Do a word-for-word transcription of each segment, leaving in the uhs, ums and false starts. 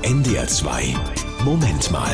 N D R zwei. Moment mal.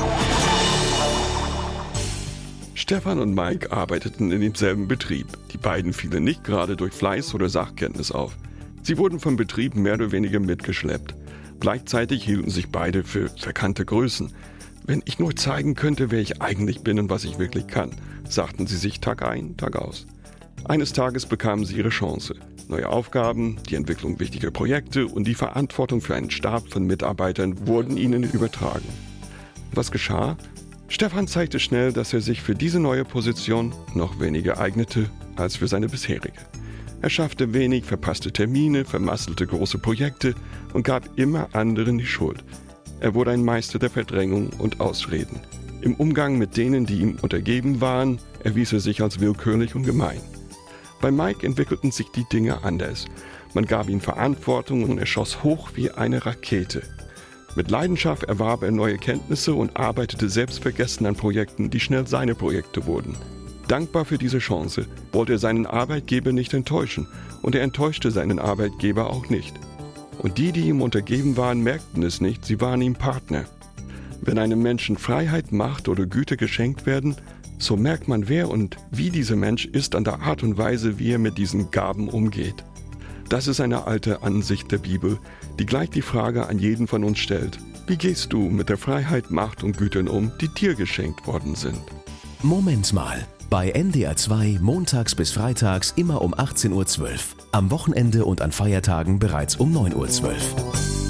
Stefan und Mike arbeiteten in demselben Betrieb. Die beiden fielen nicht gerade durch Fleiß oder Sachkenntnis auf. Sie wurden vom Betrieb mehr oder weniger mitgeschleppt. Gleichzeitig hielten sich beide für verkannte Größen. Wenn ich nur zeigen könnte, wer ich eigentlich bin und was ich wirklich kann, sagten sie sich Tag ein, Tag aus. Eines Tages bekamen sie ihre Chance. Neue Aufgaben, die Entwicklung wichtiger Projekte und die Verantwortung für einen Stab von Mitarbeitern wurden ihnen übertragen. Was geschah? Stefan zeigte schnell, dass er sich für diese neue Position noch weniger eignete als für seine bisherige. Er schaffte wenig, verpasste Termine, vermasselte große Projekte und gab immer anderen die Schuld. Er wurde ein Meister der Verdrängung und Ausreden. Im Umgang mit denen, die ihm untergeben waren, erwies er sich als willkürlich und gemein. Bei Mike entwickelten sich die Dinge anders. Man gab ihm Verantwortung und er schoss hoch wie eine Rakete. Mit Leidenschaft erwarb er neue Kenntnisse und arbeitete selbstvergessen an Projekten, die schnell seine Projekte wurden. Dankbar für diese Chance wollte er seinen Arbeitgeber nicht enttäuschen und er enttäuschte seinen Arbeitgeber auch nicht. Und die, die ihm untergeben waren, merkten es nicht, sie waren ihm Partner. Wenn einem Menschen Freiheit, Macht oder Güte geschenkt werden, so merkt man, wer und wie dieser Mensch ist an der Art und Weise, wie er mit diesen Gaben umgeht. Das ist eine alte Ansicht der Bibel, die gleich die Frage an jeden von uns stellt: Wie gehst du mit der Freiheit, Macht und Gütern um, die dir geschenkt worden sind? Moment mal. Bei N D R zwei montags bis freitags immer um achtzehn Uhr zwölf. Am Wochenende und an Feiertagen bereits um neun Uhr zwölf.